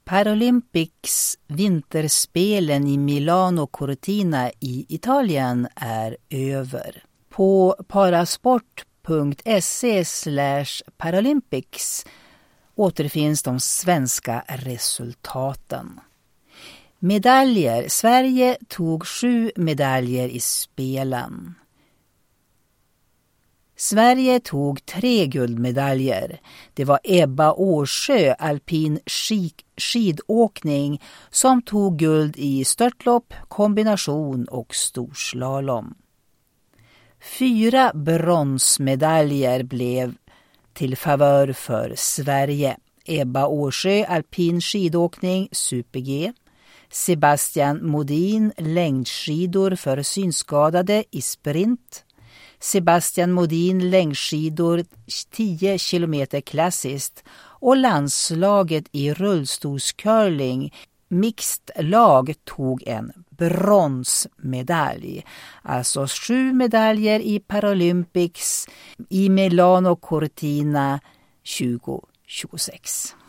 Paralympics vinterspelen i Milano Cortina i Italien är över. På parasport.se/Paralympics återfinns de svenska resultaten. Medaljer. Sverige tog 7 medaljer i spelen. Sverige tog 3 guldmedaljer. Det var Ebba Årsjö, alpin skidåkning, som tog guld i störtlopp, kombination och storslalom. 4 bronsmedaljer blev till favör för Sverige. Ebba Årsjö, alpin skidåkning, super-G. Sebastian Modin, längdskidor för synskadade i sprint. Sebastian Modin, längdskidor 10 kilometer klassiskt. Och landslaget i rullstolscurling, mixed lag, tog en bronsmedalj. Alltså 7 medaljer i Paralympics i Milano Cortina 2026.